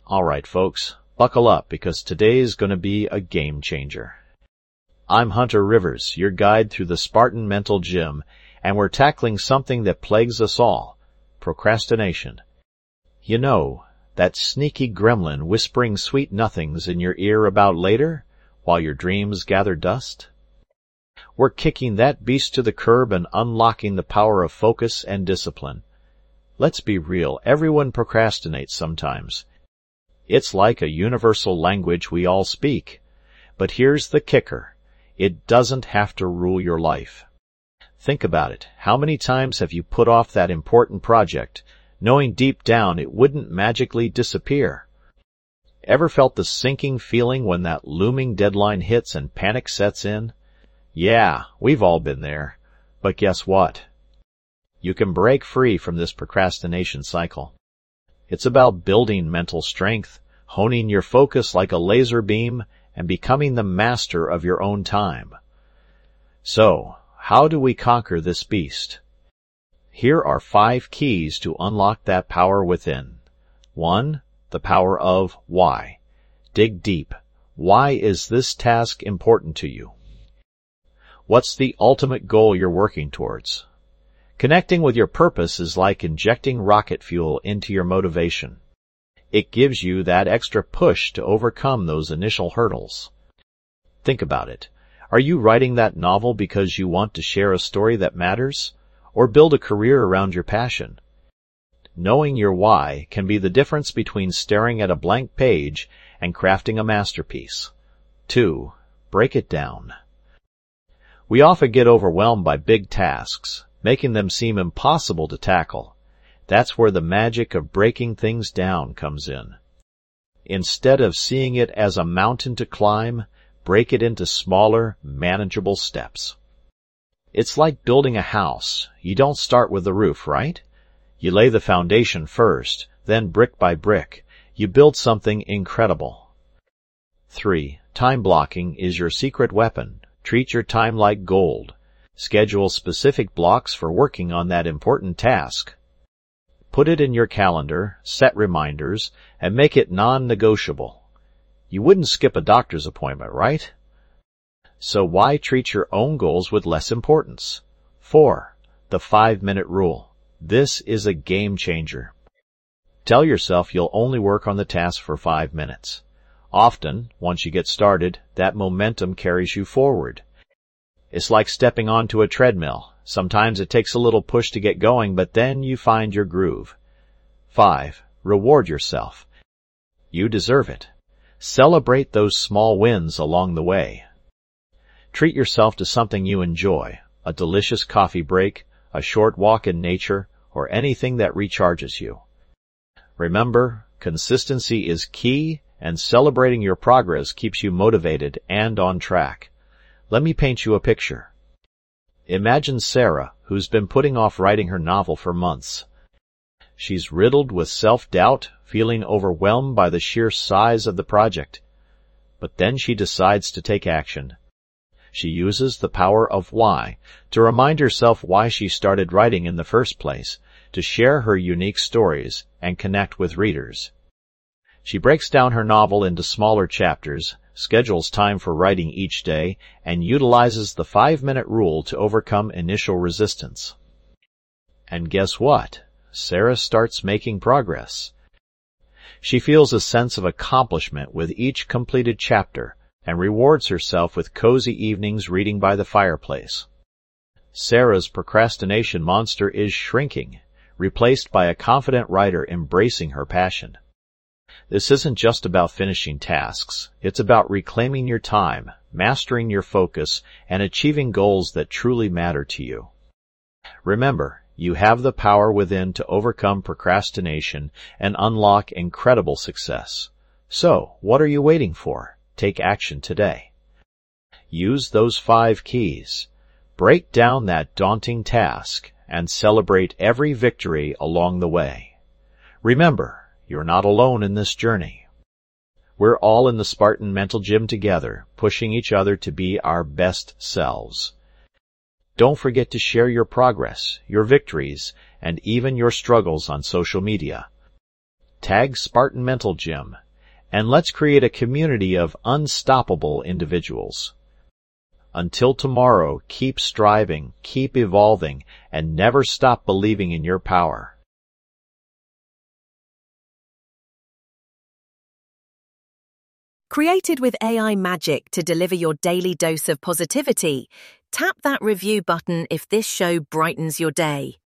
All right, folks, buckle up because today's going to be a game changer. I'm Hunter Rivers, your guide through the Spartan Mental Gym, and we're tackling something that plagues us all, procrastination. You know, that sneaky gremlin whispering sweet nothings in your ear about later, while your dreams gather dust? We're kicking that beast to the curb and unlocking the power of focus and discipline. Let's be real, everyone procrastinates sometimes. It's like a universal language we all speak. But here's the kicker. It doesn't have to rule your life. Think about it. How many times have you put off that important project, knowing deep down it wouldn't magically disappear? Ever felt the sinking feeling when that looming deadline hits and panic sets in? Yeah, we've all been there. But guess what? You can break free from this procrastination cycle. It's about building mental strength, honing your focus like a laser beam, and becoming the master of your own time. So, how do we conquer this beast? Here are 5 keys to unlock that power within. 1. The power of why. Dig deep. Why is this task important to you? What's the ultimate goal you're working towards? Connecting with your purpose is like injecting rocket fuel into your motivation. It gives you that extra push to overcome those initial hurdles. Think about it. Are you writing that novel because you want to share a story that matters, or build a career around your passion? Knowing your why can be the difference between staring at a blank page and crafting a masterpiece. 2. Break it down. We often get overwhelmed by big tasks, making them seem impossible to tackle. That's where the magic of breaking things down comes in. Instead of seeing it as a mountain to climb, break it into smaller, manageable steps. It's like building a house. You don't start with the roof, right? You lay the foundation first, then brick by brick, you build something incredible. 3. Time blocking is your secret weapon. Treat your time like gold. Schedule specific blocks for working on that important task. Put it in your calendar, set reminders, and make it non-negotiable. You wouldn't skip a doctor's appointment, right? So why treat your own goals with less importance? 4. The 5-minute rule. This is a game changer. Tell yourself you'll only work on the task for 5 minutes. Often, once you get started, that momentum carries you forward. It's like stepping onto a treadmill. Sometimes it takes a little push to get going, but then you find your groove. 5. Reward yourself. You deserve it. Celebrate those small wins along the way. Treat yourself to something you enjoy, a delicious coffee break, a short walk in nature, or anything that recharges you. Remember, consistency is key, and celebrating your progress keeps you motivated and on track. Let me paint you a picture. Imagine Sarah, who's been putting off writing her novel for months. She's riddled with self-doubt, feeling overwhelmed by the sheer size of the project. But then she decides to take action. She uses the power of why to remind herself why she started writing in the first place, to share her unique stories and connect with readers. She breaks down her novel into smaller chapters, schedules time for writing each day, and utilizes the 5-minute rule to overcome initial resistance. And guess what? Sarah starts making progress. She feels a sense of accomplishment with each completed chapter and rewards herself with cozy evenings reading by the fireplace. Sarah's procrastination monster is shrinking, replaced by a confident writer embracing her passion. This isn't just about finishing tasks. It's about reclaiming your time, mastering your focus, and achieving goals that truly matter to you. Remember, you have the power within to overcome procrastination and unlock incredible success. So, what are you waiting for? Take action today. Use those 5 keys. Break down that daunting task and celebrate every victory along the way. Remember, you're not alone in this journey. We're all in the Spartan Mental Gym together, pushing each other to be our best selves. Don't forget to share your progress, your victories, and even your struggles on social media. Tag Spartan Mental Gym, and let's create a community of unstoppable individuals. Until tomorrow, keep striving, keep evolving, and never stop believing in your power. Created with AI magic to deliver your daily dose of positivity, tap that review button if this show brightens your day.